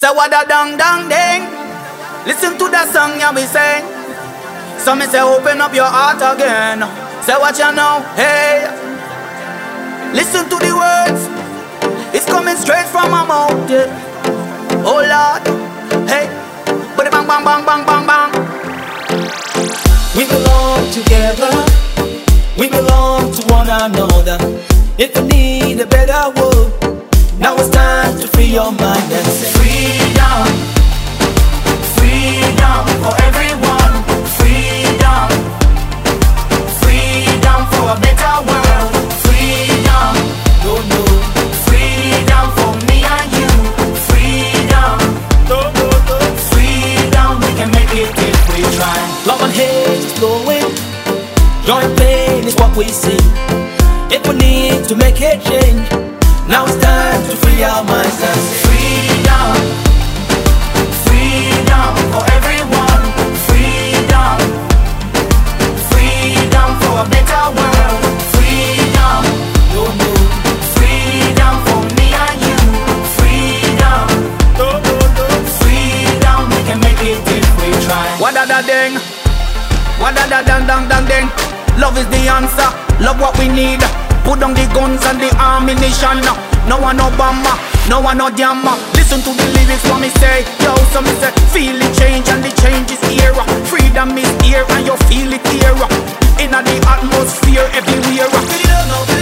Say what a dang dang ding. Listen to that song ya we sing. So me say open up your heart again. Say what you know, hey. Listen to the words. It's coming straight from my mouth, yeah. Oh Lord, hey. But bang bang bang bang bang bang. We belong together. We belong to one another. If you need a better world, now it's time to free your mind and say freedom, freedom for everyone. Freedom, freedom for a better world. Freedom, no, no. Freedom for me and you. Freedom, No, no, no. freedom, we can make it if we try. Love and hate is flowing. Joy and pain is what we see. If we need to make a change, now it's time to free our minds and say freedom, freedom for everyone. Freedom, freedom for a better world. Freedom, no, no. freedom for me and you. Freedom, No, no, no. freedom, we can make it if we try. What a da ding. What a da dang dang dang ding. Love is the answer. Love what we need. Put down the guns and the ammunition. No one no bomber, no one no jammer. Listen to the lyrics what me say. Yo, so me say, feel the change and the change is here. Freedom is here and you feel it here. Inna the atmosphere everywhere.